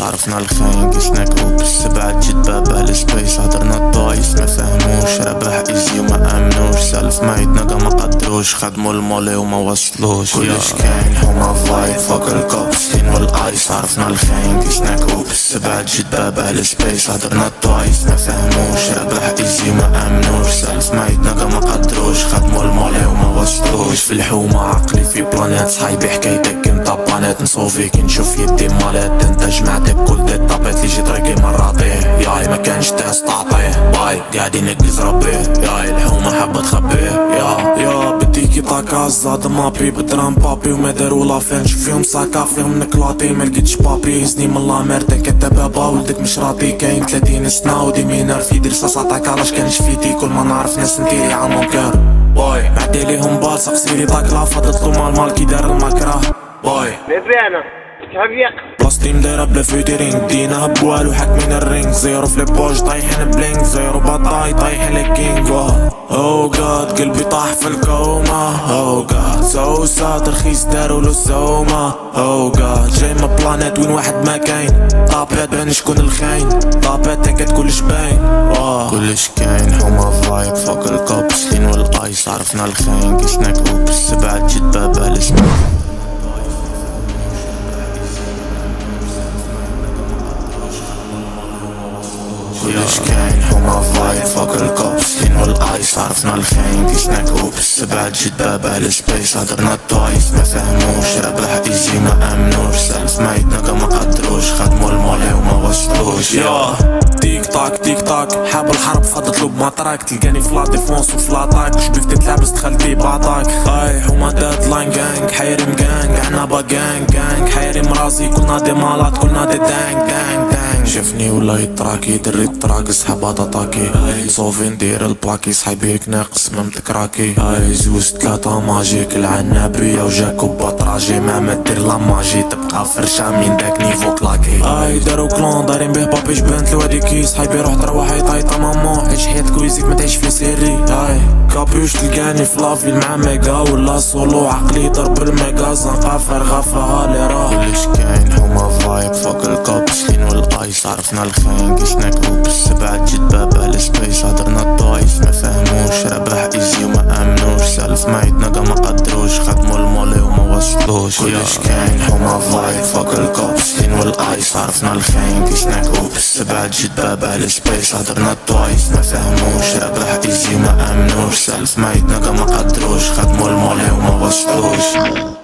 عرفنا الخاين قسنا كوبس بعد جد بابا السبيس هدرنا الطايس ما فهموش ربح ايزي وما امنوش سالف ما يتنقى ما قدروش خدموا المولي وما وصلوش كلش كاين حما فايب فوق الكوبس لين والايس عرفنا الخاين قسنا كوبس بعد جد بابا السبيس هدرنا الطايس ما فهموش ربح ايزي وما امنوش سالف ما يتنقى ما قدروش خدموا المولي وما وصلوش في الحومة عقلي في بلانيت صحيبي حكايتك انت بانيت نصوفيك نشوف يدي مالت انت جمعتك كل دي طابت لي جيت رقي مرة طيح ياي ما كانش تاس تعطيه باي قاعدين نقز ربيه ياي الحومة حبة تخبيه يا بديكي طاكاز زاد مابي بدرام بابي وما داروا لافين شوف فيهم ساكا فيهم نكلاطي ما لقيتش بابي هزني من لاميرتك انت بابا ولدك مش راضي كاين 30 سنة ودي مينار في درس صاطعك علاش كانش فيتي كل ما نعرف ناس نتيري عالمونكار باي معدي ليهم بال سقسيلي طاك لافا تطلو مال كي دار المكره باي مزيانة تعبيق بلاصتي مدايرة بلا فيترينغ دينا بوالو حاكمين الرينغ زيرو في ليبوج طايحين بلينك زيرو باطاي طايحين الكينغ او جاد قلبي طاح في الكوما او جاد سو ساد رخيص دارو له السومة او جاد جاي من بلانيت وين واحد ما كاين طابات بان شكون الخاين طابات تنكت كلش باين كلش كاين حما فايب فوق الكوبس لين والايس عرفنا الخاين قسنا كوبس بعد جد بابا الاسم كلش كاين حما فايب فوق الكوبس لين والايس عرفنا الخاين قسنا كوبس بعد جد بابا السبيس هدرنا الطايس ما فهموش ربح ايزي ما امنوش سالف ما يتنقى ما قدروش خدموا المولي وما وصلوش تيك تاك حاب الحرب فضطلب مطراك تلقاني في لا ديفونس وفي لاطاك شبيك تتلابس دخلتي بعطاك خاي حما ديدلاين جانج حيرم جانج عنابا جانج حيرم راسي كلنا دي مالات كلنا دي دانج شافني ولا يتراكي دري الطراق سحبات طاكي صوفي ندير البلاكي صحيبيك ناقص ممتك راكي زوز 3 ماجيك العنابية وجاكو باطراجي ما دير لا ماجي تبقى فرشة من داك نيفو كلاكي دارو كلون دارين بيه بابي جبانت لواديكي صحيبي روح تروح يطايطا مامو عيش حياتك ويزيك ما تعيش في سيري كابيوش تلقاني في لافيل مع ميغا ولا سولو عقلي ضرب الميغا زنقا فرغفة هالي راه كلش كاين حما فايب فوق الكوبس لين والايس عرفنا الخاين قسنا كوبس بعد جد بابا السبيس هدرنا الطايس ما فهموش ربح ايزي وما امنوش سالف ما يتنقى ما قدروش خدموا المولي وما وصلوش كلش كاين حما فايب فوق الكوبس لين والايس عرفنا الخاين قسنا كوبس بعد جد بابا السبيس هدرنا الطايس ما فهموش ربح ايزي وما امنوش سالف ما يتنقى ما قدروش خدموا المولي وما وصلوش